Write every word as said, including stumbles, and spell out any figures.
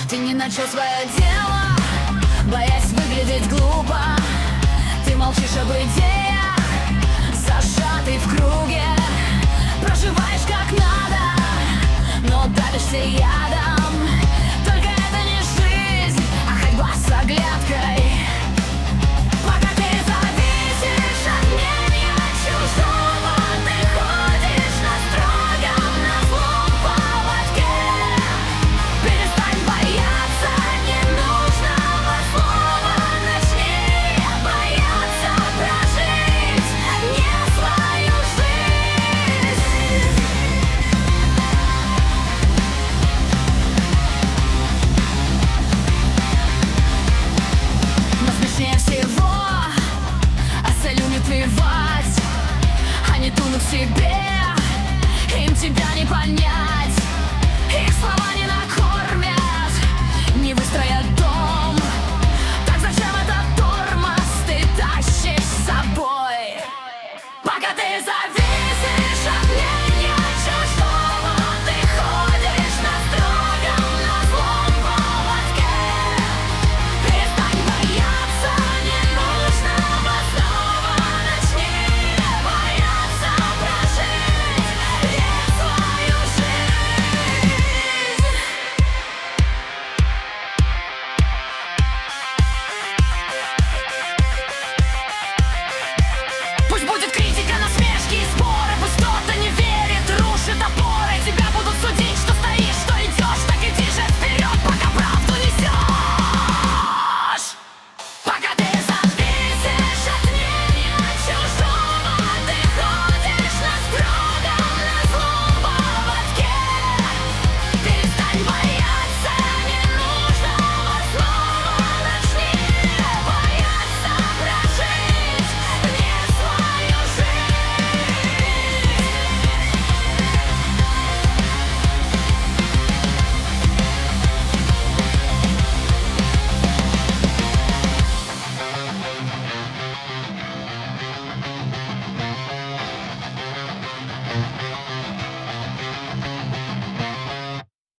Ты не начал свое дело, боясь выглядеть глупо. Ты молчишь об идеях, зажатый в круге. Проживаешь как надо, но давишься ядом. Только это не жизнь, а ходьба с оглядкой. Пока ты зависишь от мнения чужого, ты ходишь на строгом, на злом поводке. Перестань бояться ненужного слова, начни бояться прожить не свою жизнь. Но смешнее всего остальным не плевать. Они тонут в себе, им тебя не понять. Их слова